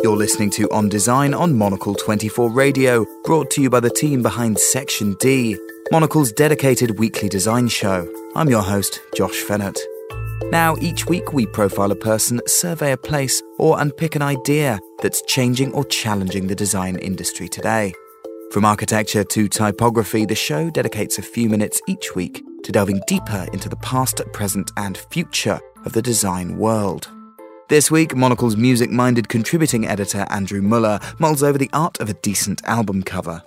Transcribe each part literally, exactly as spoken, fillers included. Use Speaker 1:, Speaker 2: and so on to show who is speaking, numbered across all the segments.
Speaker 1: You're listening to On Design on Monocle twenty-four Radio, brought to you by the team behind Section D, Monocle's dedicated weekly design show. I'm your host, Josh Fennett. Now, each week we profile a person, survey a place, or unpick an idea that's changing or challenging the design industry today. From architecture to typography, the show dedicates a few minutes each week to delving deeper into the past, present, and future of the design world. This week, Monocle's music-minded contributing editor Andrew Muller mulls over the art of a decent album cover.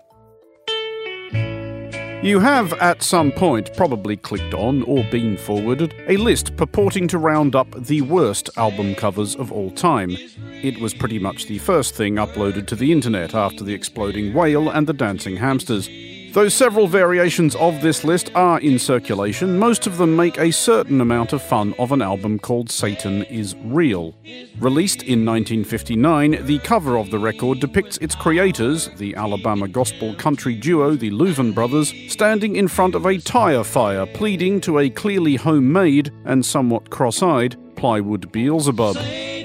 Speaker 2: You have, at some point, probably clicked on or been forwarded a list purporting to round up the worst album covers of all time. It was pretty much the first thing uploaded to the internet after the exploding whale and the dancing hamsters. Though several variations of this list are in circulation, most of them make a certain amount of fun of an album called Satan Is Real. Released in nineteen fifty-nine, the cover of the record depicts its creators, the Alabama gospel country duo the Louvin Brothers, standing in front of a tire fire, pleading to a clearly homemade and somewhat cross-eyed plywood Beelzebub.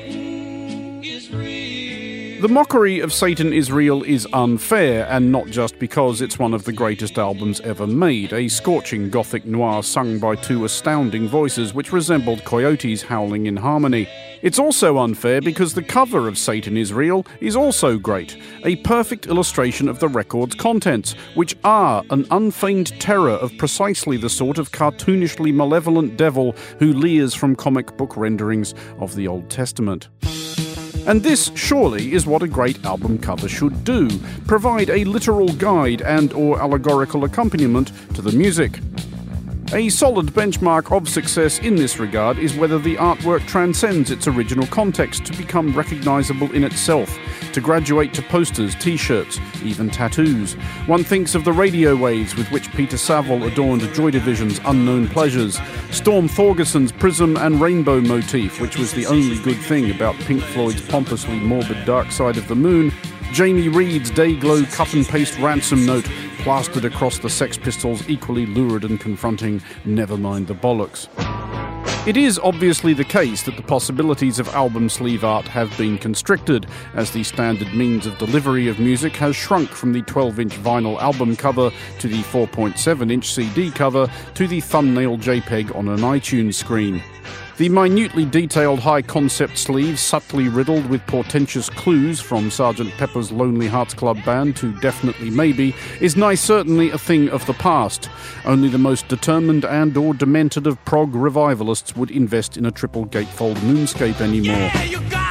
Speaker 2: The mockery of Satan Is Real is unfair, and not just because it's one of the greatest albums ever made, a scorching gothic noir sung by two astounding voices which resembled coyotes howling in harmony. It's also unfair because the cover of Satan Is Real is also great, a perfect illustration of the record's contents, which are an unfeigned terror of precisely the sort of cartoonishly malevolent devil who leers from comic book renderings of the Old Testament. And this, surely, is what a great album cover should do, provide a literal guide and or allegorical accompaniment to the music. A solid benchmark of success in this regard is whether the artwork transcends its original context to become recognisable in itself, to graduate to posters, t-shirts, even tattoos. One thinks of the radio waves with which Peter Saville adorned Joy Division's Unknown Pleasures, Storm Thorgerson's Prism and Rainbow motif, which was the only good thing about Pink Floyd's pompously morbid Dark Side of the Moon, Jamie Reed's Dayglow cut-and-paste ransom note plastered across the Sex Pistols' equally lurid and confronting Never Mind the Bollocks. It is obviously the case that the possibilities of album sleeve art have been constricted, as the standard means of delivery of music has shrunk from the twelve-inch vinyl album cover to the four point seven inch C D cover to the thumbnail JPEG on an iTunes screen. The minutely detailed high-concept sleeve, subtly riddled with portentous clues from Sergeant Pepper's Lonely Hearts Club Band to Definitely Maybe, is nigh certainly a thing of the past. Only the most determined and or demented of prog revivalists would invest in a triple gatefold moonscape anymore.
Speaker 3: Yeah, you got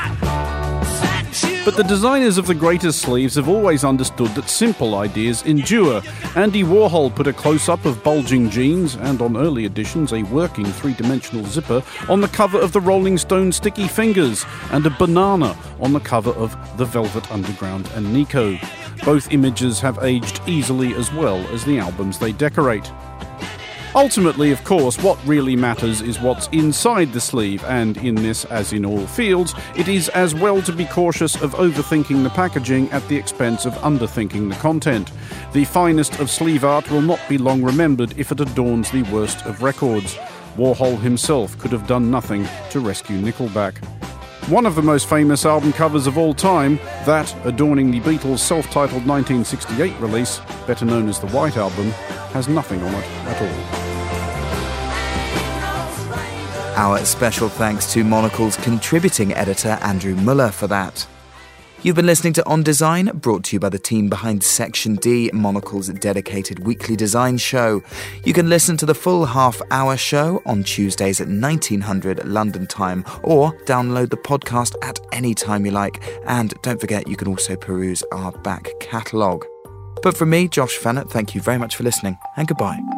Speaker 2: But the designers of the greatest sleeves have always understood that simple ideas endure. Andy Warhol put a close-up of bulging jeans, and on early editions a working three-dimensional zipper, on the cover of the Rolling Stones' Sticky Fingers, and a banana on the cover of The Velvet Underground and Nico. Both images have aged easily as well as the albums they decorate. Ultimately, of course, what really matters is what's inside the sleeve, and in this, as in all fields, it is as well to be cautious of overthinking the packaging at the expense of underthinking the content. The finest of sleeve art will not be long remembered if it adorns the worst of records. Warhol himself could have done nothing to rescue Nickelback. One of the most famous album covers of all time, that adorning the Beatles' self-titled nineteen sixty-eight release, better known as the White Album, has nothing on it at all.
Speaker 1: Our special thanks to Monocle's contributing editor Andrew Muller for that. You've been listening to On Design, brought to you by the team behind Section D, Monocle's dedicated weekly design show. You can listen to the full half-hour show on Tuesdays at nineteen hundred London time, or download the podcast at any time you like. And don't forget, you can also peruse our back catalogue. But from me, Josh Fennett, thank you very much for listening, and goodbye.